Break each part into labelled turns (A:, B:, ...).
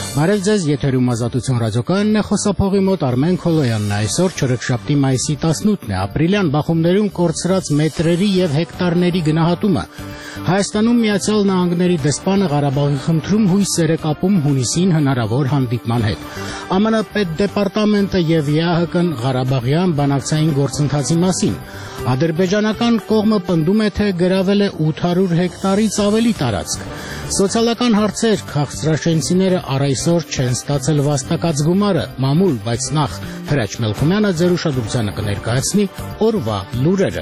A: Բարև ձեզ, եթերում Ազատություն ռադիոկայանն է, խոսափողի մոտ Արմեն Քոլոյանն է, այսօր չորեքշաբթի մայիսի 18-ն է, ապրիլյան բախումներում կորցրած մետրերի եւ հեկտարների գնահատումը։ Հայաստանում Միացյալ Նահանգների դեսպանը Ղարաբաղի խնդրում հույսեր է կապում հունիսին հնարավոր հանդիպման հետ։ ԱՄՆ պետդեպարտամենտը եւ ԵԱՀԿ-ն Ղարաբաղյան բանակցային գործընթացի մասին։ Ադրբեջանական կողմը պնդում է, թե գրավել է 800 հեկտարից ավելի տարածք։ Սոցիալական հարցեր քաղցրաշենցիները առայսօր չեն ստացել վաստակած գումարը, մամուլ, բայց նախ Հրաչ Մելքումյանը ձեր ուշադրությանը կներկայացնի օրվա լուրերը։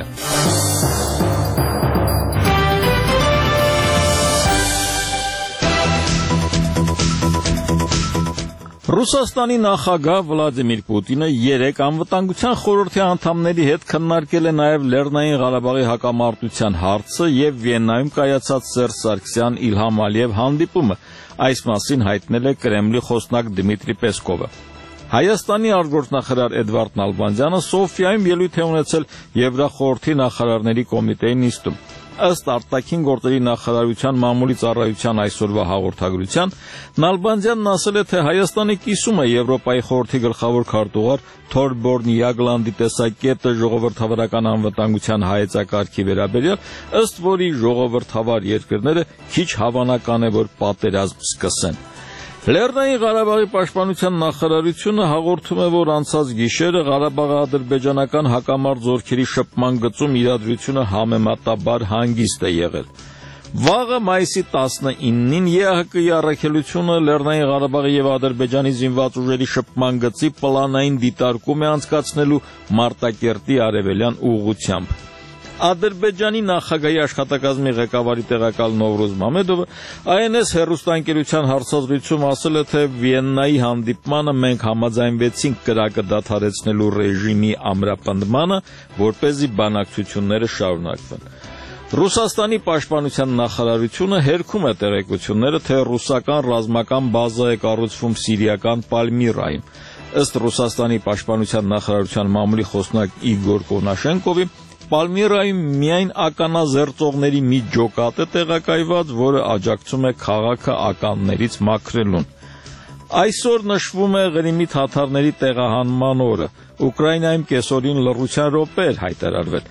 B: Ռուսաստանի նախագահ Վլադիմիր Պուտինը 3 անվտանգության խորհրդի անդամների հետ քննարկել է նաև Լեռնային Ղարաբաղի հակամարտության հարցը եւ Վիեննայում կայացած Սերժ Սարգսյան Իլհամ Ալիև հանդիպումը, այս մասին հայտնել է Կրեմլի խոսնակ Դմիտրի Պեսկովը։ Հայաստանի արտգործնախարար Էդվարդ Նալբանդյանը Սոֆիայում ելույթ է ունեցել Եվրախորհրդի նախարարների կոմիտեի նիստում։ Ըստ արտաքին գործերի նախարարության մամուլի ծառայության այսօրվա հաղորդագրության, Նալբանդյանն ասել է, թե Հայաստանը կիսում է Եվրոպայի խորհրդի գլխավոր քարտուղար Թորբորն Յագլանդի տեսակետը ժողովրդավարական անվտանգության հայեցակարգի վերաբերյալ, ըստ որի ժողովրդավար երկրները քիչ հավանական է, որ պատերազմ սկսեն։ Լեռնային Ղարաբաղի պաշտպանության նախարարությունը հաղորդում է, որ անցած գիշերը Ղարաբաղ-ադրբեջանական հակամարտ զորքերի շփման գծում իրադրությունը համեմատաբար հանգիստ է եղել։ Վաղը մայիսի 19-ին ԵԱՀԿ-ի առաքելությունը Լեռնային Ղարաբաղի եւ Ադրբեջանի զինված ուժերի շփման գծի պլանային դիտարկում է անցկացնելու Մարտակերտի արևելյան ուղղությամբ։ Ադրբեջանի նախագահի աշխատակազմի ղեկավարի տեղակալ Նովրուզ Մամեդովը INS հեռուստաընկերության հարցազրույցում ասել է, թե Վիեննայի հանդիպմանը մենք համաձայնվեցինք կրակը դադարեցնելու ռեժիմի ամրապնդմանը, որպեսզի բանակցությունները շարունակվեն։ Ռուսաստանի պաշտպանության նախարարությունը հերքում է տեղեկությունները, թե ռուսական ռազմական բազա է կառուցվում սիրիական Պալմիրայում։ Ըստ Ռուսաստանի պաշտպանության նախարարության մամուլի խոսնակ Իգոր Կոնաշենկովի, Պալմիրայում միայն ականազերծողների մի ջոկատ է տեղակայված, որը աջակցում է քաղաքը ականներից մաքրելուն։ Այսօր նշվում է Ղրիմի թաթարների տեղահանման օրը։ Ուկրաինայում կեսօրին լռության րոպե էր հայտարարվել։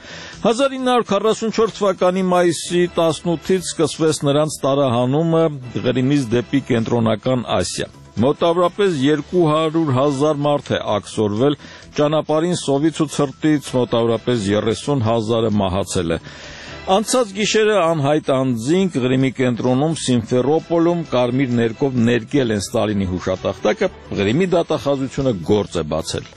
B: 1944 թվականի մայիսի 18-ից սկսվեց նրանց տարահանումը Ղրիմից դեպի կենտրոնական Ասիա։ Մոտավորապես 200,000 մարդ է աքսորվել, ճանապարհին սովից ու ցրտից մոտավորապես 30,000-ը մահացել է։ Անցած գիշերը անհայտ անձինք Ղրիմի կենտրոնում Սիմֆերոպոլում կարմիր ներկով ներկել են Ստալինի հուշատախտակը, Ղրիմի դատախազությունը գործ է բացել։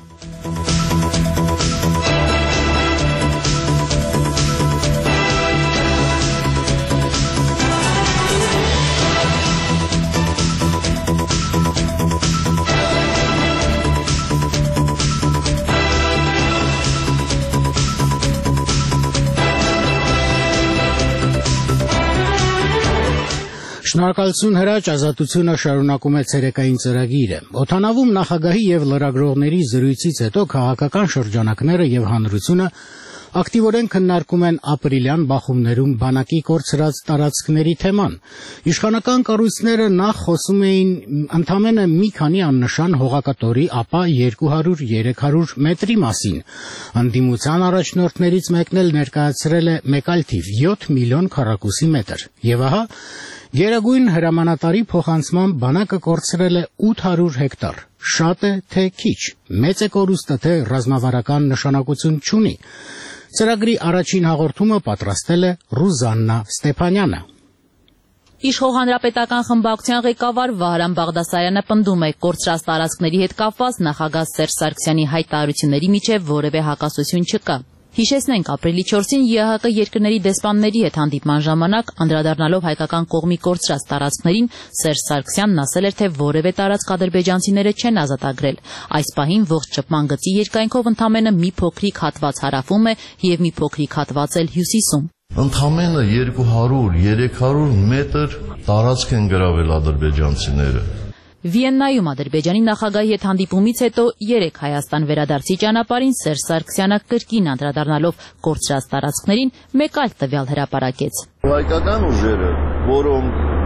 A: Շնորհակալություն Հրաչ, Ազատությունը շարունակում է ցերեկային ծրագիրը։ Օդանավում նախագահի եւ լրագրողների զրույցից հետո քաղաքական շրջանակները եւ հանրությունը ակտիվորեն քննարկում են ապրիլյան բախումներում բանակի կորցրած տարածքների թեման։ Իշխանական կառույցները նախ խոսում էին ընդամենը մի քանի աննշան հողակատորի, ապա 200-300 մետրի մասին։ Ընդդիմության առաջնորդներից մեկն էլ ներկայացրել է մեկ այլ թիվ՝ 7 միլիոն քառակուսի մետր։ Եվ ահա Գերագույն հրամանատարի փոխանցման բանակը կորցրել է 800 հեկտար։ Շատ է, թե քիչ, մեծ է կորուստը, թե ռազմավարական նշանակություն չունի։ Ծրագրի առաջին հաղորդումը պատրաստել է Ռուզաննա Ստեփանյանը։
C: Իշխող հանրապետական խմբակցության ղեկավար Վահրամ Բաղդասարյանը պնդում է, կորցրած տարածքների հետ կապված նախագահ Սերժ Սարգսյանի հայտարարությունների միջև որևէ հակասություն չկա։ Հիշեցնենք, ապրիլի 4-ին ԵԱՀԿ երկրների դեսպանների հետ հանդիպման ժամանակ անդրադառնալով հայկական կողմի կորցրած տարածքներին, Սերժ Սարգսյանն ասել էր, թե որևէ տարածք ադրբեջանցիները չեն ազատագրել։ Այս պահին ողջ շփման գծի երկայնքով ընդամենը մի փոքրիկ հատված հարավում է եւ մի փոքրիկ հատված էլ հյուսիսում։
D: Ընդամենը 200-300 մետր տարածք են գրավել ադրբեջանցիները։
C: Վիեննայում Ադրբեջանի նախագահի հետ հանդիպումից հետո 3 Հայաստան վերադարձի ճանապարհին Սերժ Սարգսյանը կրկին անդրադառնալով կորցրած տարածքներին մեկ այլ տվյալ հրապարակեց։
D: Հայկական ուժերը, որոնք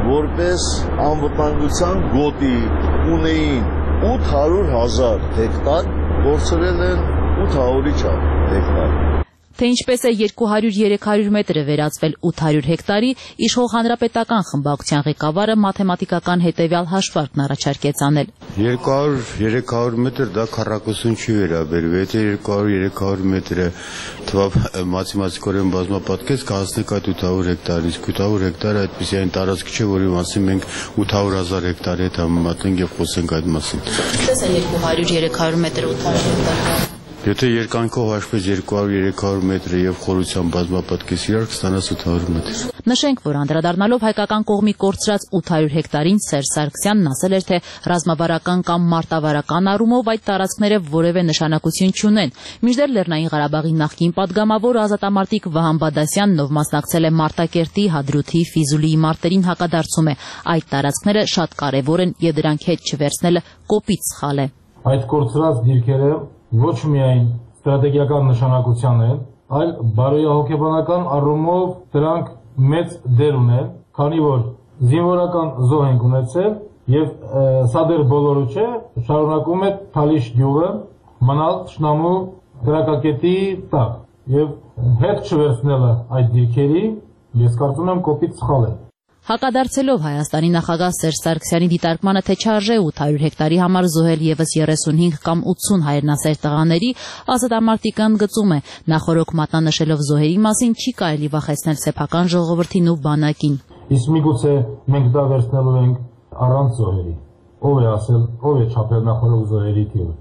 D: որպես անվտանգության գոտի ունեին 800,000 հեկտար, կորցրել են 800-ի չափ հեկտար։
C: Թե ինչպես է 200-300 մետրը վերածվել 800 հեկտարի, իշխող հանրապետական խմբակցության ղեկավարը մաթեմատիկական հետևյալ հաշվարկն առաջարկեց անել։
E: 200-300 մետր դա քառակուսուն չի վերաբերվում, եթե 200-300 մետրը թվավ մաթեմատիկորեն բազմապատկեց, կհասնենք այդ 800 հեկտարից, 800 հեկտարը այդպիսի այն տարածք չէ, որի մասին մենք 800,000 հեկտարի հետ համեմատենք եւ խոսենք այդ մասին։
C: Ինչպես է 200-300 մետր 800 հեկտար։
E: Եթե երկայնքով հաշվեց 200-300 մետրը եւ խորությամբ բազմապատկես իրար կստանաս 800 մետր։
C: Նշենք, որ անդրադառնալով հայկական կողմի կորցրած 800 հեկտարին Սերժ Սարգսյանն ասել էր, թե ռազմավարական կամ մարտավարական առումով այդ տարածքները որևէ նշանակություն չունեն։ Մինչդեռ Լեռնային Ղարաբաղի նախկին падգամավոր ազատամարտիկ Վահան Բադասյանն, ով մասնակցել է Մարտակերտի, Հադրութի, Ֆիզուլիի մարտերին, հակադարձում է։ Այդ տարածքները շատ կարևոր են եւ դրանք հետ չվերցնելը կոպիտ սխալ է։
F: Այդ կորցրած դիրքերը ոչ միայն ստրատեգիական նշանակության են, այլ բարոյահոգեբանական առումով դրանք մեծ դեր ունեն, քանի որ զինվորական զոհ ենք ունեցել եւ սա դեռ բոլորը չէ, շարունակում է Թալիշ գյուղը մնալ թշնամու դրակակետի տակ եւ հետ չվերցնելը այդ դիրքերի, ես կարծում եմ կոպիտ սխալ է։
C: Հակադարձելով Հայաստանի նախագահ Սերժ Սարգսյանի դիտարկմանը, թե չարժե 800 հեկտարի համար զոհել եւս 35 կամ 80 հայրենասեր տղաների, ազատամարտիկը ընդգծում է, նախորոք մատնանշելով զոհերի մասին չի կարելի վախեցնել սեփական ժողովրդին ու բանակին։
F: Իսկ միգուցե մենք դա վերցնելու ենք առանց զոհերի։ Ով է ասել, ով է չափել նախորոք զոհերի թիվը։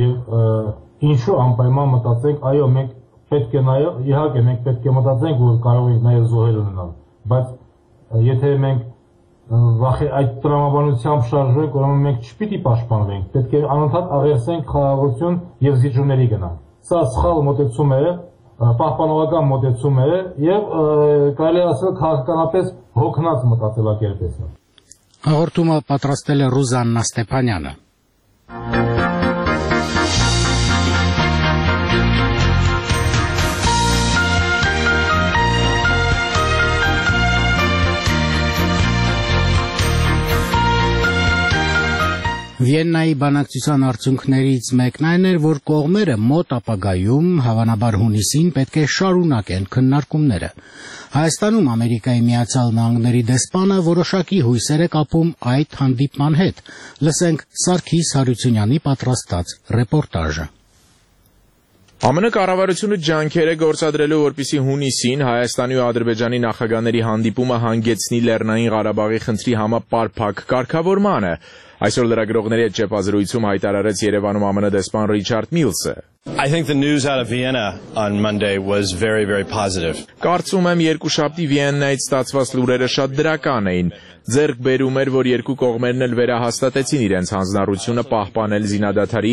F: Եվ ինչու անպայման մտածենք, այո, մենք պետք է նաեւ, իհարկե մենք պետք է մտածենք, որ կարող ենք նաեւ զոհեր ունենալ, բայց եթե մենք այդ տրամաբանությամբ շարժվենք, ուրեմն մենք չպիտի պաշտպանվենք, պետք է անընդհատ աղերսենք խաղաղություն եւ զիջումների գնանք։ Սա սխալ մոտեցում է, պահպանողական մոտեցում է եւ կարելի ասել քաղաքականապես հոգնած մտածելակերպ է։
A: Հաղորդումը պատրաստել է Ռուզաննա Ստեփանյանը։ Վիեննայի բանակցության արդյունքներից մեկն այն էր, որ կողմերը մոտ ապագայում, հավանաբար հունիսին, պետք է շարունակեն քննարկումները։ Հայաստանում Ամերիկայի Միացյալ Նահանգների դեսպանը որոշակի հույսեր է կապում այդ հանդիպման հետ։ Լսենք Սարգիս Հարությունյանի պատրաստած ռեպորտաժը։
G: ԱՄՆ կառավարությունը ջանքեր է գործադրելու, որպեսզի հունիսին Հայաստանի ու Ադրբեջանի նախագահների հանդիպումը հանգեցնի Լեռնային Ղարաբաղի խնդրի համապարփակ կարգավորմանը։ Այսօր լրագրողների հետ ճեպազրույցում հայտարարեց Երևանում ԱՄՆ դեսպան Ռիչարդ Միլսը։
H: I think the news out of Vienna on Monday was very, very positive.
G: Կարծում եմ երկուշաբթի Վիեննայից ստացված լուրերը շատ դրական էին։ Ձեռք բերում էր, որ երկու կողմերն էլ վերահաստատեցին իրենց հանձնառությունը պահպանել զինադադարի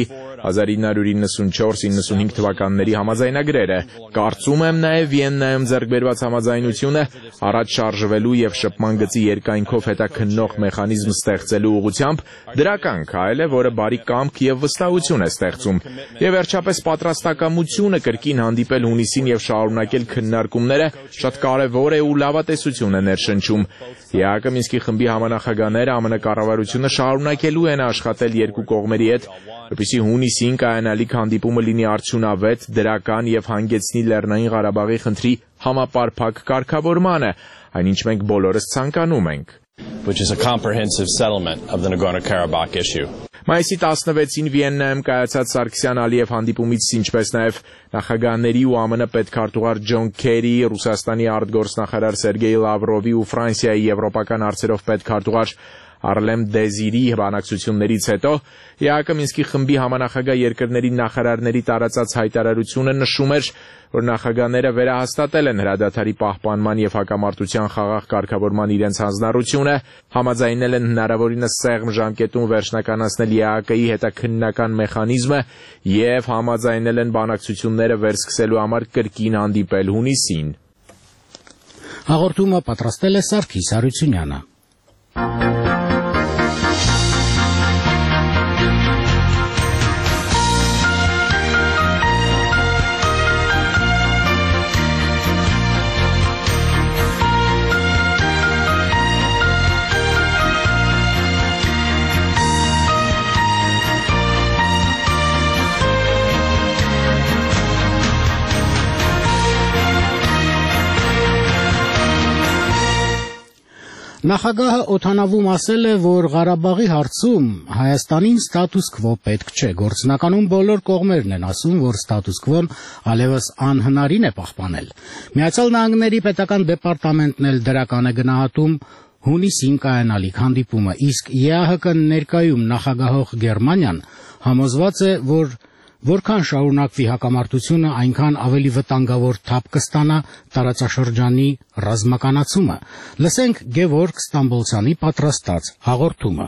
G: 1994-95 թվականների համաձայնագրերը։ Կարծում եմ նաև Վիեննայում ձեռք բերված համաձայնությունը առաջ շարժվելու եւ շփման գծի երկայնքով հետաքննող մեխանիզմ ստեղծելու ուղղությամբ դրական քայլ է, որը բարի կամք եւ վստահություն է ստեղծում։ Եվ վերջապես պատրաստակամությունը կրկին հանդիպել հունիսին եւ շարունակել քննարկումները շատ կարեւոր է ու լավատեսություն է ներշնչում։ ԵԱՀԿ Մինսկի խմբի համանախագահները ԱՄՆ կառավարությունը շարունակելու են աշխատել երկու կողմերի հետ, որպեսզի հունիսին կայանալիք հանդիպումը լինի արդյունավետ, դրական եւ հանգեցնի Լեռնային Ղարաբաղի խնդրի համապարփակ կարգավորմանը, այնինչ մենք բոլորս ցանկանում ենք։
H: Which is a comprehensive settlement of the Nagorno-Karabakh issue.
G: Մայիսի 16-ին Վիեննայում կայացած Սարգսյան-Ալիև հանդիպումից, ինչպես նաև նախագահների ու ԱՄՆ պետքարտուղար Ջոն Քերի, Ռուսաստանի արտգործնախարար Սերգեյ Լավրովի ու Ֆրանսիայի եվրոպական հարցերով պետքարտուղար Արլեմ Դեզիրի բանակցություններից հետո ԵԱՀԿ Մինսկի խմբի համանախագահ երկրների նախարարների տարածած հայտարարությունը նշում էր, որ նախագահները վերահաստատել են հրադադարի պահպանման եւ հակամարտության խաղաղ կարգավորման իրենց հանձնառությունը, համաձայնել են հնարավորինս սեղմ ժամկետում վերջնականացնել ԵԱՀԿ-ի հետաքննական մեխանիզմը եւ համաձայնել են բանակցությունները վերսկսելու համար կրկին հանդիպել հունիսին։
A: Հաղորդումը պատրաստել է Սարգիս Հարությունյանը։ Նախագահը օդանավում ասել է, որ Ղարաբաղի հարցում Հայաստանին ստատուս քվո պետք չէ։ Գործնականում բոլոր կողմերն են ասում, որ ստատուս քվոն այլևս անհնարին է պահպանել։ Միացյալ Նահանգների պետական դեպարտամենտն էլ դրական է գնահատում հունիսին կայանալիք հանդիպումը, իսկ ԵԱՀԿ ներկայում նախագահող Գերմանիան համոզված է, որ որքան շարունակվի հակամարտությունը, այնքան ավելի վտանգավոր թափ կստանա տարածաշրջանի ռազմականացումը։ Լսենք Գևորգ Ստամբոլցյանի պատրաստած հաղորդումը։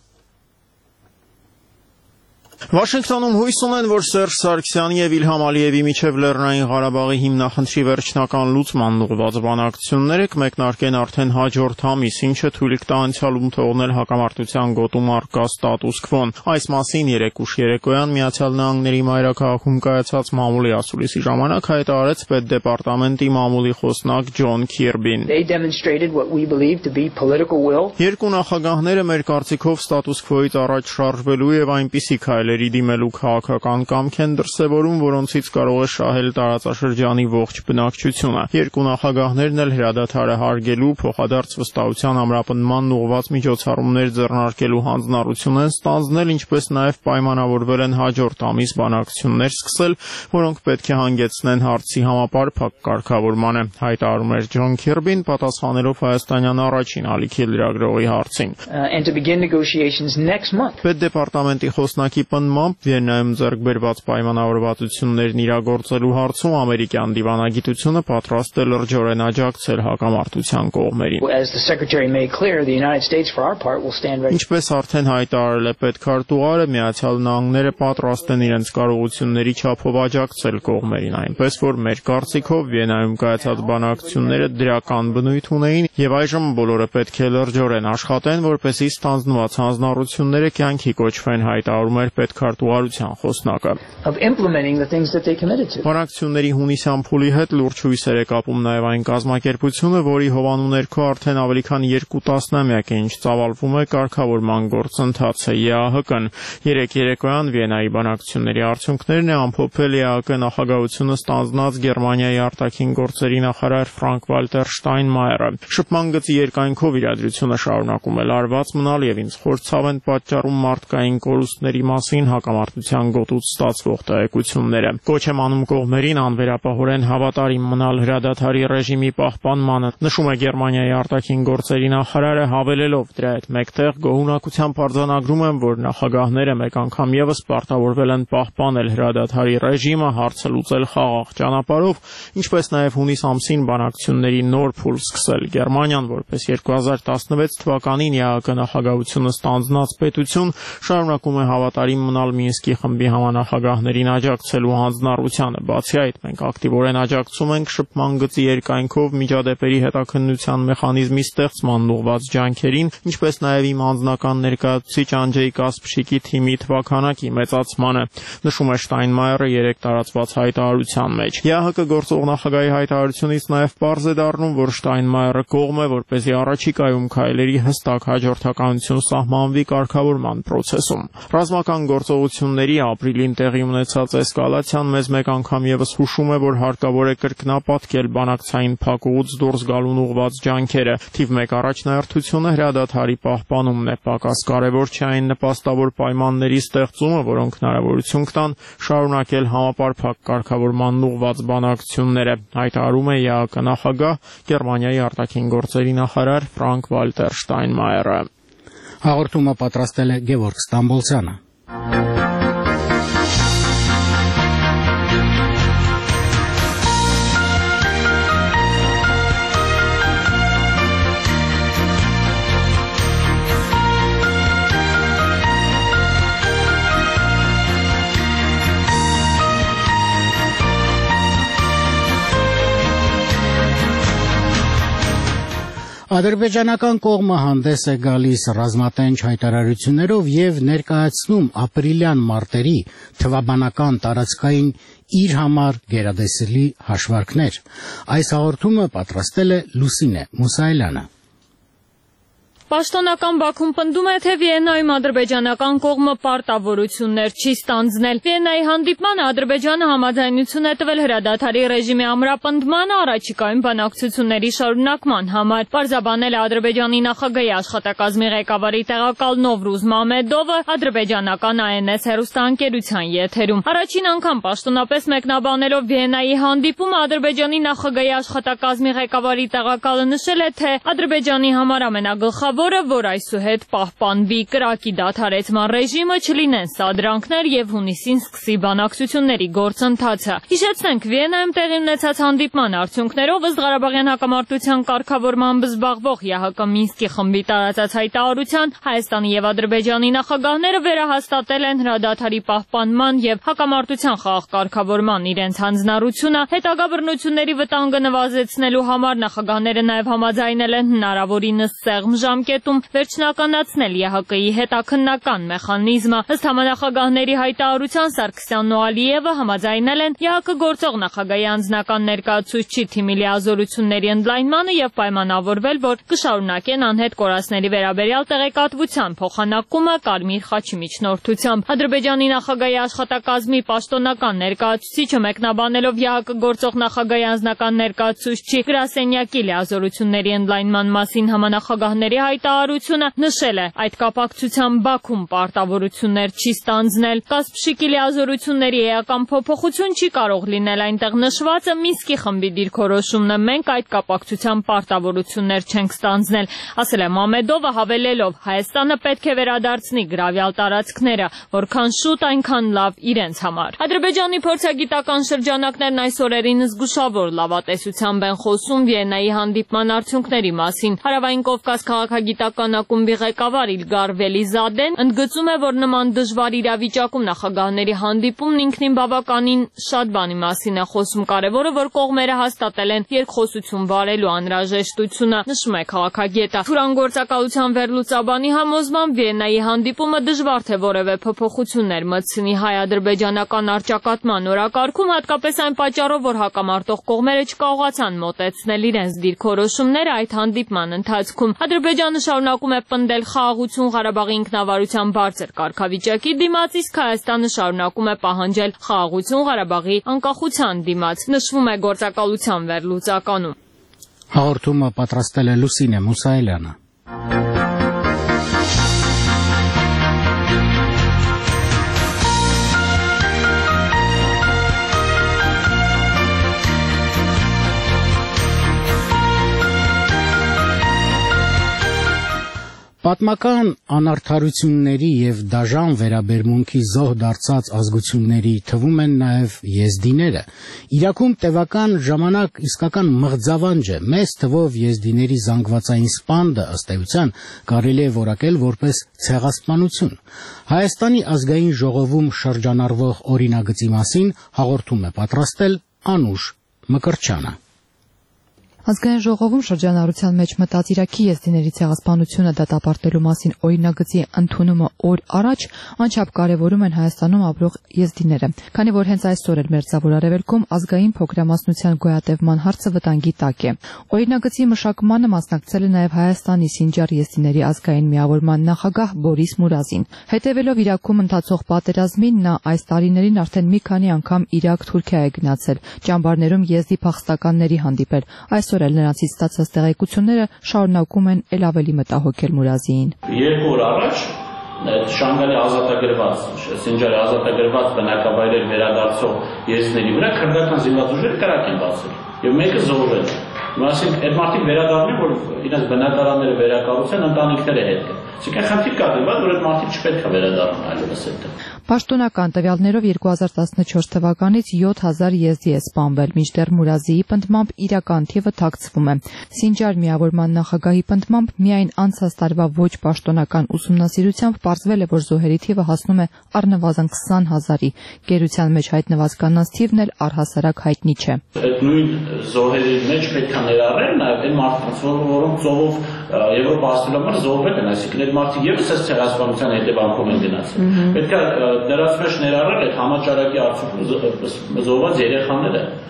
I: Վաշինգտոնում հույս ունեն, որ Սերժ Սարգսյանի եւ Իլհամ Ալիևի միջև Լեռնային Ղարաբաղի հիմնախնդրի վերջնական լուծման ուղղված բանակցությունները կմեկնարկեն արդեն հաջորդ ամիս, ինչը թույլ կտա անցյալում թողնել հակամարտության գոտում առկա ստատուս քվոն։ Այս մասին երեկ ուշ երեկոյան Միացյալ Նահանգների մայրաքաղաքում կայացած մամուլի ասուլիսի ժամանակ հայտարարեց պետդեպարտամենտի մամուլի խոսնակ Ջոն Քիրբին։ Երկու նախագահները մեր կարծիքով ստատուս քվոից առաջ շարժվելու եւ այնպիսի քայլերի դիմելու քաղաքական կամք են դրսևորում, որոնցից կարող է շահել տարածաշրջանի ողջ բնակչությունը։ Երկու նախագահներն էլ հրադադարը հարգելու, փոխադարձ վստահության ամրապնդման ուղղված միջոցառումներ ձեռնարկելու հանձնառություն են ստանձնել, ինչպես նաև պայմանավորվել են հաջորդ ամիս բանակցություններ սկսել, որոնք պետք է հանգեցնեն հարցի համապարփակ կարգավորմանը, հայտարարում էր Ջոն Քիրբին, պատասխանելով հայաստանյան առաջին ալիքի լրագրողի հարցին։ Պետդեպարտամենտի խոսնակի պնդմամբ Վիեննայում ձեռք բերված պայմանավորվածություններն իրագործելու հարցում ամերիկյան դիվանագիտությունը պատրաստ է լրջորեն աջակցել հակամարտության կողմերին։ Ինչպես արդեն հայտարարել է պետքարտուղարը, Միացյալ Նահանգները պատրաստ են իրենց կարողությունների չափով աջակցել կողմերին, այնպես որ մեր կարծիքով Վիեննայում կայացած բանակցությունները դրական բնույթ ունեին եւ այժմ բոլորը պետք է լրջորեն աշխատեն, որպեսզի ստանձնված հանձնառությունները կյանքի կոչվեն, հայտարարում էր պետքարտուղարության խոսնակը։ Բանակցությունների հունիսյան փուլի հետ լուրջ հույսեր է կապում նաև այն կազմակերպությունը, որի հովանու ներքո արդեն ավելի քան 2 տասնամյակ է ինչ ծավալվում է կարգավորման գործընթացը ԵԱՀԿ-ն։ Երեկ երեկոյան Վիեննայի բանակցությունների արդյունքներն է ամփոփել ԵԱՀԿ նախագահությունը ստանձնած Գերմանիայի արտաքին գործերի նախարար Ֆրանկկ-Վալտեր Շտայնմայերը։ Շփման գծի երկայնքով իրադրությունը շարունակում է լարված մնալ եւ ինձ խորցավ են պատճառում մարդկային կորուստների մասին հակամարտության գոտուց ստացվող տեղեկությունները։ Կոչ եմ անում կողմերին անվերապահորեն հավատարիմ մնալ հրադադարի ռեժիմի պահպանմանը, նշում է Գերմանիայի արտաքին գործերի նախարարը, հավելելով դրա հետ մեկտեղ գոհունակությամբ արձանագրում եմ, որ նախագահները մեկ անգամ եւս պարտավորվել են պահպանել հրադադարի ռեժիմը, հարցը լուծել խաղաղ ճանապարհով, ինչպես նաեւ հունիս ամսին բանակցությունների նոր փուլ սկսել։ Գերմանիան, որպես 2016 թվականին ԵԱՀԿ նախագահությունը ստանձնած պետություն, շարունակում է հավատարիմ մնալ Մինսկի խմբի համանախագահներին աջակցելու հանձնառությանը։ Բացի այդ, մենք ակտիվորեն աջակցում ենք շփման գծի երկայնքով միջադեպերի հետաքննության մեխանիզմի ստեղծման ուղղված ջանքերին, ինչպես նաև իմ անձնական ներկայացուցիչ Անջեյ Կասպշիկի թիմի թվաքանակի մեծացմանը, նշում է Շտայնմայերը երեկ տարածված հայտարարության մեջ։ ԵԱՀԿ գործող նախագահի հայտարարությունից նաև պարզ է դառնում, որ Շտայնմայերը կողմ է, որպեսզի առաջիկայում քայլերի հստակ հաջորդականություն սահմանվի կարգավորման process-ում։ Ռազմական գործողությունների ապրիլին տեղի ունեցած էսկալացիան մեզ մեկ անգամ եւս հուշում է, որ հարկավոր է կրկնապատկել բանակցային փակուղուց դուրս գալուն ուղղված ջանքերը։ Թիվ 1 առաջնահերթությունը հրադադարի պահպանումն է, պակաս կարևոր չէ այն նպաստավոր պայմանների ստեղծումը, որոնք հնարավորություն կտան շարունակել համապարփակ կարգավորման ուղղված բանակցությունները, հայտարարում է ԵԱՀԿ նախագահ Գերմանիայի արտաքին գործերի նախարար Ֆրանկկ-Վալտեր Շտայնմայերը։
A: Հաղորդումը պատրաստել է Գևորգ Ստամբոլցյանը։ Ադրբեջանական կողմը հանդես է գալիս ռազմատենչ հայտարարություններով եւ ներկայացնում ապրիլյան մարտերի թվաբանական տարածքային իր համար գերադեսելի հաշվարկներ։ Այս հաղորդումը պատրաստել է Լուսինե Մուսայելյանը։
J: Պաշտոնական Բաքուն պնդում է, թե Վիեննայում ադրբեջանական կողմը պարտավորություններ չի ստանձնել։ Վիեննայի հանդիպմանը Ադրբեջանը համաձայնություն է տվել հրադադարի ռեժիմի ամրապնդմանը առաջիկայում բանակցությունների շարունակման համար։ Պարզաբանել է Ադրբեջանի նախագահի աշխատակազմի ղեկավարի տեղակալ Նովրուզ Մամեդովը ադրբեջանական ANS հեռուստաընկերության եթերում։ Առաջին անգամ պաշտոնապես մեկնաբանելով Վիեննայի հանդիպումը Ադրբեջանի նախագահի աշխատակազմի ղեկավարի տեղակալը նշել է, թե Ադրբեջանի համար ամենագլխավորը, որ այսուհետ պահպանվի կրակի դադարեցման ռեժիմը, չլինեն սադրանքներ եւ հունիսին սկսի բանակցությունների գործընթացը։ Հիշեցնենք, Վիեննայում տեղի ունեցած հանդիպման արդյունքներով ըստ Ղարաբաղյան հակամարտության կարգավորմամբ զբաղվող ՀՀԿ Մինսկի խմբի տարածած հայտարարության Հայաստանի եւ Ադրբեջանի նախագահները վերահաստատել են հրադադարի պահպանման եւ հակամարտության խաղաղ կարգավորման իրենց հանձնառությունը, հետագա բռնությունների վտանգը նվազեցնելու համար նախագահները նաեւ համաձայնել են հնարավորինս սեղմ ժամկետում վերջնականացնել ԵՀԿ-ի հետաքննական մեխանիզմը։ Ըստ համանախագահների հայտարարության Սարգսյանն ու Ալիևը համաձայնել են ԵՀԿ գործող նախագահի անձնական ներկայացուցիչի թիմի լիազորությունների ընդլայնմանը եւ պայմանավորվել, որ կշարունակեն անհետ կորածների վերաբերյալ տեղեկատվության փոխանակումը Կարմիր խաչի միջնորդությամբ։ Ադրբեջանի նախագահի աշխատակազմի պաշտոնական ներկայացուցիչը մեկնաբանելով ԵՀԿ գործող նախագահի անձնական ներկայացուցիչի գրասենյակի լիազորությունների ընդլայնման մասին համանախագահների հայտարարությունը նշել է, այդ կապակցությամբ Բաքուն պարտավորություններ չի ստանձնել։ Կասպշիկի լիազորությունների էական փոփոխություն չի կարող լինել այնտեղ նշվածը Մինսկի խմբի դիրքորոշումն է, մենք այդ կապակցությամբ պարտավորություններ չենք ստանձնել, ասել է Մամեդովը, հավելելով Հայաստանը պետք է վերադարձնի գրավյալ տարածքները, որքան շուտ այնքան լավ իրենց համար։ Ադրբեջանի փորձագիտական շրջանակներն այս օրերին զգուշավոր լավատեսությամբ են խոսում Վիեննայի հանդիպման արդյունքների մասին։ Հարավային Կովկաս քաղաքագիտական ակումբի ղեկավար Իլգար Վելիզադեն ընդգծում է, որ նման դժվար իրավիճակում նախագահների հանդիպումն ինքնին բավականին շատ բանի մասին է խոսում, կարևորը, որ կողմերը հաստատել են երկխոսություն վարելու անհրաժեշտությունը, նշում է քաղաքագետը։ Թուրան գործակալության վերլուծաբանի համոզմամբ Վիեննայի հանդիպումը դժվար թե որևէ փոփոխություններ մտցնի հայ-ադրբեջանական առճակատման օրակարգում, հատկապես այն պատճառով, որ հակամարտող կողմերը չկարողացան մոտեցնել իրենց դիրքորոշումները այդ հանդիպման ընթացքում։ Ադրբեջանը շարունակում է պնդել խաղաղություն Ղարաբաղի ինքնավարության բարձր կարգավիճակի դիմաց, իսկ Հայաստանը շարունակում է պահանջել խաղաղություն Ղարաբաղի անկախության դիմաց, նշվում է գործակալության վերլուծականում։
A: Հաղորդումը պատրաստել է Լուսինե Մուսայելյանը։ Պատմական անարդարությունների եւ դաժան վերաբերմունքի զոհ դարձած ազգությունների թվում են նաեւ եզդիները։ Իրաքում տևական ժամանակ իսկական մղձավանջ է։ Մեծ թվով եզդիների զանգվածային սպանդը ըստ էության կարելի է որակել որպես ցեղասպանություն։ Հայաստանի ազգային ժողովում շրջանառվող օրինագծի մասին հաղորդում է պատրաստել Անուշ Մկրտչյանը։
K: Ազգային ժողովում շրջանառության մեջ մտած Իրաքի եզդիների ցեղասպանությունը դատապարտելու մասին օրինագծի ընդունումը օր առաջ անչափ կարևորում են Հայաստանում ապրող եզդիները, քանի որ հենց այսօր էլ Մերձավոր Արևելքում ազգային փոքրամասնության գոյատևման հարցը վտանգի տակ է։ Օրինագծի մշակմանը մասնակցել է նաև Հայաստանի Սինջար եզդիների ազգային միավորման նախագահ Բորիս Մուրազին։ Հետևելով Իրաքում ընթացող պատերազմին, նա այս տարիներին արդեն մի քանի անգամ Իրաք-Թուրքիա է գնացել, ճամբարներում եզդի փախստականների հանդիպել։ Այսօր նրանցից ստացած տեղեկությունները շարունակում են ել ավելի մտահոգել Մուրազիին։
L: Երկու օր առաջ Շանգալի ազատագրված, Սինջարի ազատագրված բնակավայրեր վերադարձող եզդիների վրա քրդական զինված ուժերը կրակ են բացել եւ մեկը զոհվել է։ Այսինքն այդ մարդիկ վերադառնեն, որ իրենց բնակարանները վերակառուցեն, ընտանիքները հետ գան։ Այսինքն խնդիր կա դեպի որ այդ մարդիկ չպետք է վերադառնան այլևս այդտեղ։
K: Պաշտոնական տվյալներով 2014 թվականից 7000 եզդի է սպանվել, մինչդեռ Մուրազիի պնդմամբ իրական թիվը թաքցվում է։ Սինջար միավորման նախագահի պնդմամբ միայն անցած տարվա ոչ պաշտոնական ուսումնասիրությամբ պարզվել է, որ զոհերի թիվը հասնում է առնվազն 20000-ի։ Գերության մեջ հայտնված կանանց թիվն էլ առհասարակ հայտնի չէ։
L: Այդ նույն զոհերի մեջ պետք է ներառել նաև այն մարդկանց, որոնք ծովով Եվրոպա հասնելու համար զոհվել են, այսինքն այդ մարդիկ եւս այս ցեղասպանության հետևանքով են գնացել։ Պետք է դրանց մեջ ներառել այդ համաճարակի արդյունքում զոհված երեխաները,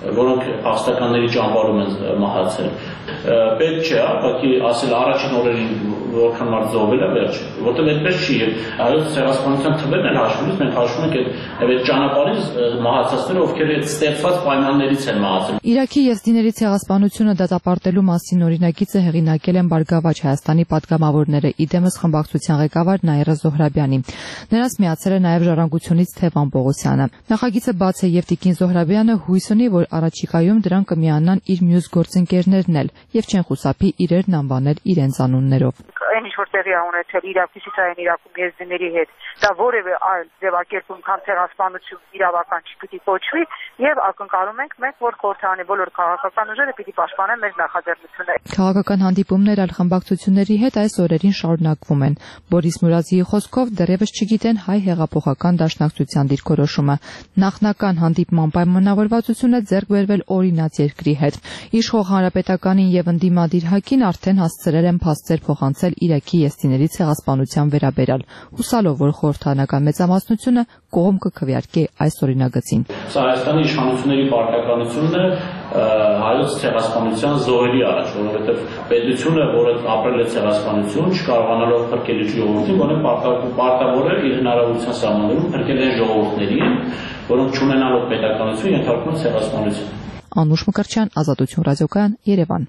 L: որոնք փախստականների ճամբարում են մահացել։ Պետք չէ, ուղղակի ասել առաջին օրերին որքան մարդ զոհվել է վերջ, որտեղ այդպես չի եւ այլոց ցեղասպանության թվերն են հաշվելուց մենք հաշվում ենք այդ ճանապարհին մահացածները, ովքեր այդ ստեղծված պայմաններից են մահացել։
K: Իրաքի եսդիների ցեղասպանությունը դատապարտելու մասին օրինագիծը հեղինակել են Բարգավաճ Հայաստանի պատգամավորները, իդեմս խմբակցության ղեկավար Նաիրա Զոհրաբյանի։ Նրանց միացել է նաև Ժառանգությունից Թևան Պողոսյանը։ Նախագիծը բաց է եւ Տիկին Զոհրաբյանը հույս ունի, որ առաջիկայում դրան կմիանան իր մյուս գործընկերներն էլ եւ չեն խուսափի իրերն անվանել իրենց անուններով։
M: Այն ինչ որ տեղի ունեցել իրավապահային իրավունք եզդիների հետ, դա որևէ այլ ձևակերպում կամ ցեղասպանություն իրավական չպիտի կոչվի եւ ակնկալում ենք մենք, որ խորհրդարանի բոլոր քաղաքական ուժերը պիտի պաշտպանեն մեր նախաձեռնությունները։
K: Քաղաքական հանդիպումներ այլ խմբակցությունների հետ այս օրերին շարունակվում են։ Բորիս Մուրադիի խոսքով դեռևս չգիտեն Հայ հեղափոխական դաշնակցության դիրքորոշումը։ Նախնական հանդիպման պայմանավորվածությունը ձեռք բերվել օրինաց երկրի հետ։ Իշխող հանրապետականին եւ ընդդիմադիր ՀԱԿ-ին արդեն հասցրել են փաստեր փոխանցել Իրաքի եսդիների ցեղասպանության վերաբերյալ, հուսալով, որ խորհրդարանական մեծամասնությունը կողմ կքվեարկի այս օրինագծին։
L: Սա Հայաստանի իշխանությունների պարտականությունն է հայոց ցեղասպանության զոհերի առաջ, որովհետև պետությունը, որը ապրել է ցեղասպանություն, չկարողանալով փրկել իր ժողովրդին, որը պարտավոր է իր հնարավորության սահմաններում փրկել այն ժողովուրդներին, որոնք չունենալով պետականություն ենթարկվում են ցեղասպանության։
K: Անուշ Մկրտչյան, Ազատություն ռադիոկայան, Երևան։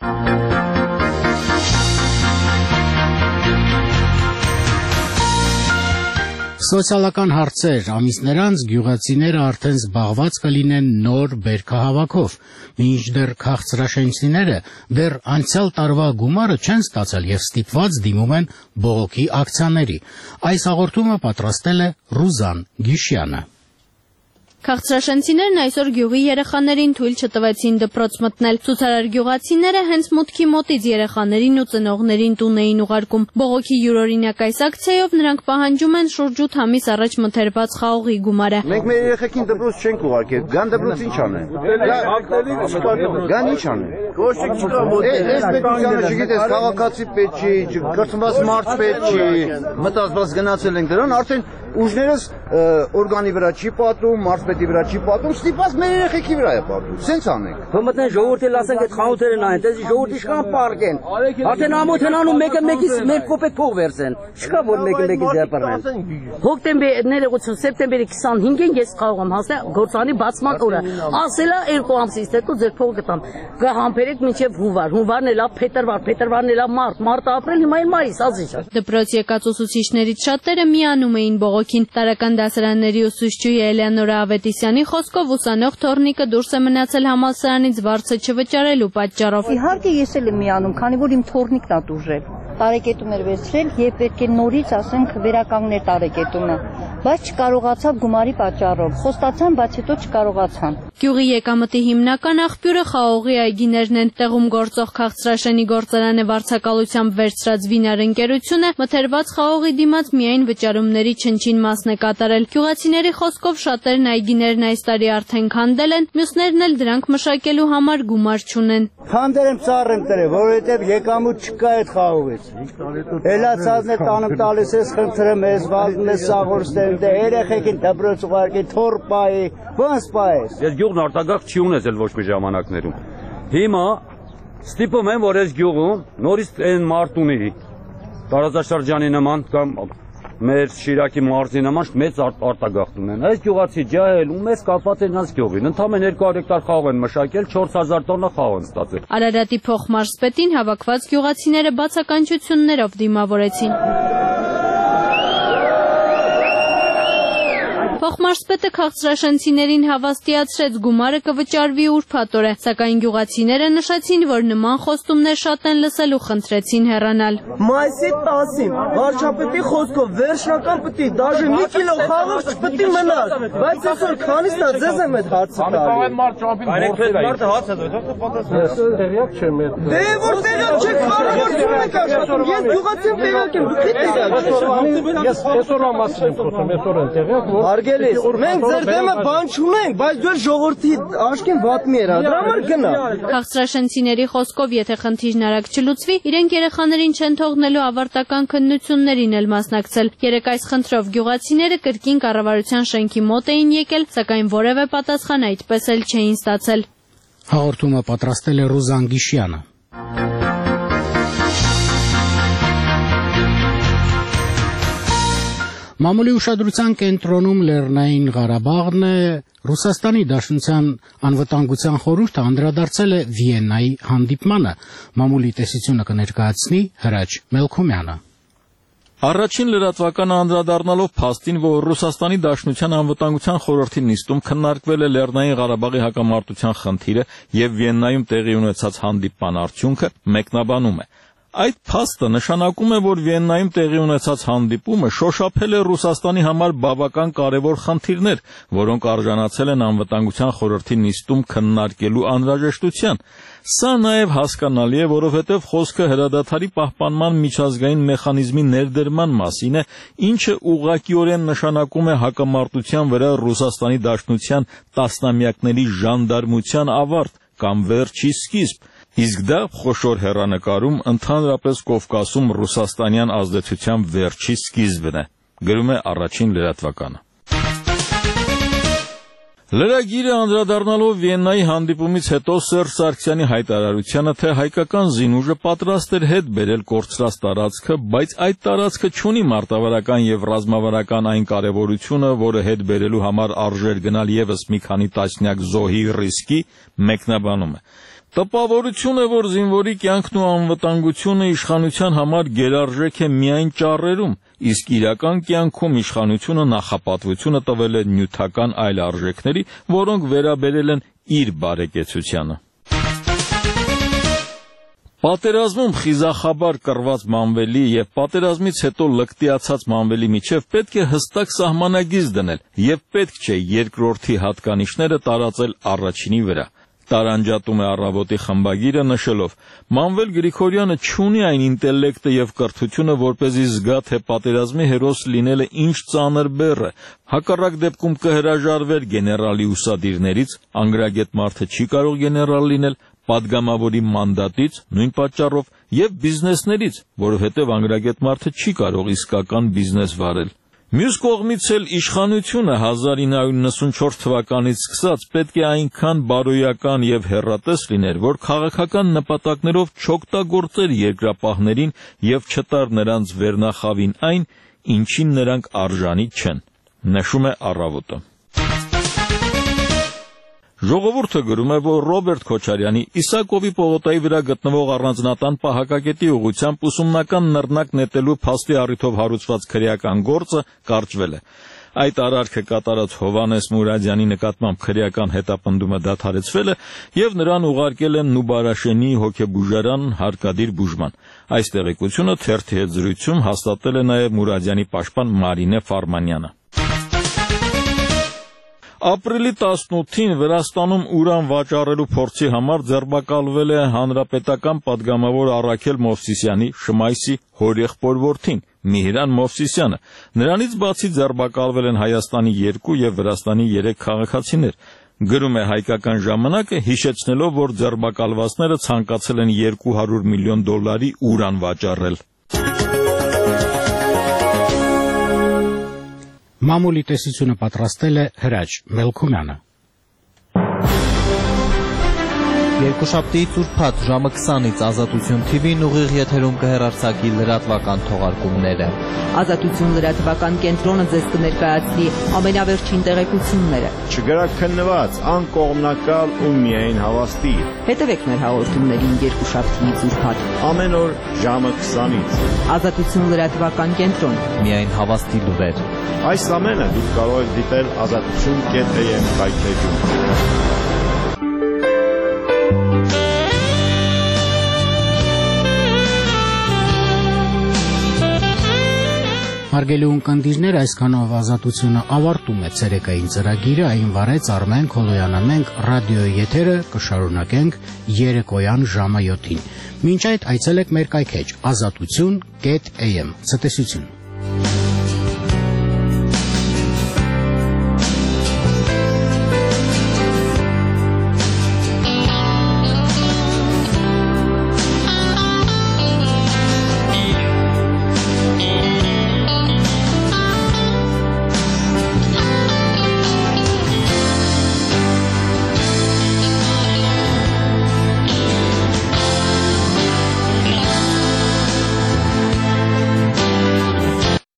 A: Սոցիալական հարցեր ամիսներ անց գյուղացիները արդեն զբաղված կլինեն նոր բերքահավաքով, մինչդեռ քաղցրաշենցիները դեռ անցյալ տարվա գումարը չեն ստացել եւ ստիպված դիմում են բողոքի ակցիաների։ Այս հաղորդումը պատրաստել է Ռուզան Գիշյանը։
N: Քաղցրաշենցիներն այսօր գյուղի երեխաներին թույլ չտվեցին դպրոց մտնել։ Ցուցարար գյուղացիները հենց մուտքի մոտից երեխաներին ու ծնողներին տուն էին ուղարկում։ Բողոքի յուրօրինակ այս ակցիայով նրանք պահանջում են շուրջ 8 ամիս առաջ մթերված խաղողի գումարը։
O: Մենք մեր երեխեքին դպրոց չենք ուղարկել, գան դպրոց ինչ անեն։ Գան ինչ անեն։ Ոչինչ չկա մոտ։ Այս պետությանը չգիտես քաղաքացի պետք չի, կրթված մարդ պետք չի։ Մտածված գնացել ենք դրան, արդեն ուժներս օրգանի վրա չի պատում, մարզպետի վրա չի պատում, ստիպված մեր երեխեքի վրա է պատում։ Սենց անենք։
P: Մտնեն ժողովրդին ասենք այդ խանութերը նայեն, դες ժողովրդի շքան պարկեն։ Արդեն ամոթ են անում մեկը մեկից 1 կոպեկ փող վերցեն։ Չկա որ մեկը մեկից դեպրնեն։ Հոկտեմբերի սեպտեմբերի 25-ին ես կարող եմ հասնել գործանի բացման օրը։ Ասելա 2 ամսից հետո ձեր փողը կտամ։ Կհամբերեք մինչև հունվար, հունվարն էլա փետրվարն էլա մարտ ապրիլ, հիմա էլ մայիս, ազիժ։
N: Դպրոց եկած ուսուցիչներից շատերը միանում էին բողոքին։ Տարական դասարանների ուսուցչուհի Էլեոնորա Ավետիսյանի խոսքով ուսանող թորնիկը դուրս է մնացել համալսարանից վարձը չվճարելու պատճառով։
Q: Իհարկե ես էլ եմ միանում, քանի որ իմ թորնիկն է դուրժել։ Տարեկետում էր վերցրել եւ պետք է նորից ասենք վերականգներ տարեկետումը, բայց չկարողացավ գումարի պատճառով։ Խոստացան, բայց հետո չկարողացան։
N: Գյուղի եկամտի հիմնական աղբյուրը խաղողի այգիներն են։ Տեղում գործող քաղցրաշենի գործարանը վարձակալությամբ վերցրած Վինար ընկերությունը մթերված խաղողի դիմաց միայն վճարումների չնչին մասն է կատարել։ Գյուղացիների խոսքով շատերն այգիներն այս տարի արդեն քանդել են, մյուսներն էլ դրանք մշակելու համար գումար չունեն։
O: Քանդել եմ ծառ եմ տրել, որովհետև եկամուտ չկա այդ խաղողից։ Էլացածն է տանում տալիս ես խնդրեմ ես վազում ես սաղորստել, դե երեխեքին դպրոց ուղարկի, թոր պայի, ոնց պայես։
R: Ես գյուղն արտագաղթ չի ունեցել ոչ մի ժամանակներում։ Հիմա ստիպում եմ, որ այս գյուղում նորից այն մարտունի տարածաշրջանի նման կամ մեր Շիրակի մարզի նման մեծ արտագաղթ ունեն։ Այս գյուղացի ջահել ու մեծ կապված են այս գյուղին։ Ընդամենը 200 հեկտար խաղ են մշակել, 4000 տոննա խաղ են ստացել։
N: Արարատի փոխմարզպետին հավաքված գյուղացիները բացականչություններով դիմավորեցին։ Փոխմարզպետը քաղցրաշենցիներին հավաստիացրեց գումարը կվճարվի ուրբաթ օրը, սակայն գյուղացիները նշեցին, որ նման խոստումներ շատ են լսել ու խնդրեցին հեռանալ։
S: Մայիսի 10-ին վարչապետի խոսքով վերջնական պիտի դաժե մի կիլո խաղող չպիտի մնար, բայց այսօր քանիսն է ձեզ եմ այդ հարցը տալու։ Մարդը հարցը տեղյակ չեմ։ Դե որ տեղյակ չեք, կառավարություն եք աշխատում, ես գյուղացին տեղյակ եմ, դուք եք տեղյակ։ Ես այսօրվա մասին եմ խոսում, այսօր են տեղյակ, որ եկել ես։ Մենք ձեր դեմը բան չունենք, բայց դու ժողովրդի աշկին վատ մի երա, դրա համար գնա։
N: Քաղցրաշենցիների խոսքով, եթե խնդիրն արագ չլուծվի, իրենք երեխաներին չեն թողնելու ավարտական քննություններին էլ մասնակցել։ Երեկ այս խնդրով գյուղացիները կրկին կառավարության շենքի մոտ էին եկել, սակայն որևէ պատասխան այդպես էլ չէին ստացել։
A: Հաղորդումը պատրաստել է Ռուզան Գիշյանը։ Մամուլի ուշադրության կենտրոնում Լեռնային Ղարաբաղն է, Ռուսաստանի Դաշնության անվտանգության խորհուրդը անդրադարձել է Վիեննայի հանդիպմանը, մամուլի տեսությունը կներկայացնի Հրաչ Մելքոմյանը։
B: Առաջին լրատվականը անդրադառնալով փաստին, որ Ռուսաստանի Դաշնության անվտանգության խորհրդի նիստում քննարկվել է Լեռնային Ղարաբաղի հակամարտության խնդիրը եւ Վիեննայում տեղի ունեցած հանդիպման արդյունքը, մեկնաբանում է. Այդ փաստը նշանակում է, որ Վիեննայում տեղի ունեցած հանդիպումը շոշափել է Ռուսաստանի համար բավական կարևոր խնդիրներ, որոնք արժանացել են անվտանգության խորհրդի նիստում քննարկելու անհրաժեշտության։ Սա նաև հասկանալի է, որովհետև խոսքը հրադադարի պահպանման միջազգային մեխանիզմի ներդրման մասին է, ինչը ուղղակիորեն նշանակում է հակամարտության վրա Ռուսաստանի Դաշնության տասնամյակների ժանդարմության ավարտ կամ վերջի սկիզբ, իսկ դա խոշոր հեռանկարում ընդհանրապես Կովկասում ռուսաստանյան ազդեցության վերջի սկիզբն է, գրում է առաջին լրատվականը։ Լրագիրը անդրադառնալով Վիեննայի հանդիպումից հետո Սերժ Սարգսյանի հայտարարությանը, թե հայկական զինուժը պատրաստ էր հետ բերել կորցրած տարածքը, բայց այդ տարածքը չունի մարտավարական եւ ռազմավարական այն կարեւորությունը, որը հետ բերելու համար արժեր գնալ եւս մի քանի տասնյակ զոհի ռիսկի, մեկնաբանում է. Տպավորություն է, որ զինվորի կյանքն ու անվտանգությունը իշխանության համար գերարժեք է միայն ճառերում, իսկ իրական կյանքում իշխանությունը նախապատվությունը տվել է նյութական այլ արժեքների, որոնք վերաբերել են իր բարեկեցությանը։ Պատերազմում խիզախաբար կռված մանվելի եւ պատերազմից հետո լկտիացած մանվելի միջև պետք է հստակ սահմանագիծ դնել եւ պետք չէ երկրորդի հատկանիշները տարածել առաջինի վրա։ Տարանջատում է Առավոտի խմբագիրը նշելով. Մանվել Գրիգորյանը չունի այն ինտելեկտը եւ կրթությունը, որպեսզի զգա, թե պատերազմի հերոս լինելը ինչ ծանր բեռ է։ Հակառակ դեպքում կհրաժարվեր գեներալի ուսադիրներից, անգրագետ մարդը չի կարող գեներալ լինել, պատգամավորի մանդատից, նույն պատճառով, եւ բիզնեսներից, որովհետեւ անգրագետ մարդը չի կարող իսկական բիզնես վարել։ Մյուս կողմից էլ իշխանությունը 1994 թվականից սկսած պետք է այնքան բարոյական եւ հեռատես լիներ, որ քաղաքական նպատակներով չօգտագործեր երկրապահներին եւ չտար նրանց վերնախավին այն, ինչին նրանք արժանի չեն, նշում է Առավոտը։ Ժողովուրդը գրում է, որ Ռոբերտ Քոչարյանի Իսակովի պողոտայի վրա գտնվող առանձնատան պահակակետի ուղղությամբ ուսումնական նռնակ նետելու փաստի առիթով հարուցված քրեական գործը կարճվել է։ Այդ արարքը կատարած Հովանես Մուրադյանի նկատմամբ քրեական հետապնդումը դադարեցվել է եւ նրան ուղարկել են Նուբարաշենի հոգեբուժարան հարկադիր բուժման։ Այս տեղեկությունը թերթի հետ զրույցում հաստատել է նաեւ Մուրադյանի պաշտպան Մարինե Ֆարմանյանը։ Ապրիլի 18-ին Վրաստանում ուրան վաճառելու փորձի համար ձերբակալվել է հանրապետական պատգամավոր Առաքել Մովսիսյանի Շմայսի հորեղբոր որդին Միհրան Մովսիսյանը։ Նրանից բացի ձերբակալվել են Հայաստանի 2 եւ Վրաստանի 3 քաղաքացիներ։ Գրում է Հայկական ժամանակը, հիշեցնելով, որ ձերբակալվածները ցանկացել են $200 միլիոն ուրան վաճառել։
A: Մամուլի տեսությունը պատրաստել է Հրաչ Մելքոմյանը։
T: Երկուշաբթի ծուրփաթ ժամը 20-ից Ազատություն TV-ն ուղիղ եթերում կհեռարձակի լրատվական թողարկումները։
C: Ազատություն լրատվական կենտրոնը ձեզ կներկայացնի ամենավերջին տեղեկությունները։
U: Չգրակ քննված, անկողմնակալ ու միայն հավաստի։
C: Հետևեք մեր հաղորդումներին երկուշաբթի ծուրփաթ։
U: Ամեն օր ժամը 20-ից։
C: Ազատություն լրատվական կենտրոն։
T: Միայն հավաստի լուրեր։
U: Այս ամենը դուք կարող եք դիտել azatutun.am հայթեջում։
A: Հարգելի ունկնդիրներ, այսքանով Ազատությունը ավարտում է ցերեկային ծրագիրը, այն վարեց Արմեն Քոլոյանը, մենք ռադիոյի եթերը կշարունակենք երեկոյան ժամը 7-ին։ Մինչ այդ այցելեք մեր կայքեջ azatutun.am։ Ցտեսություն։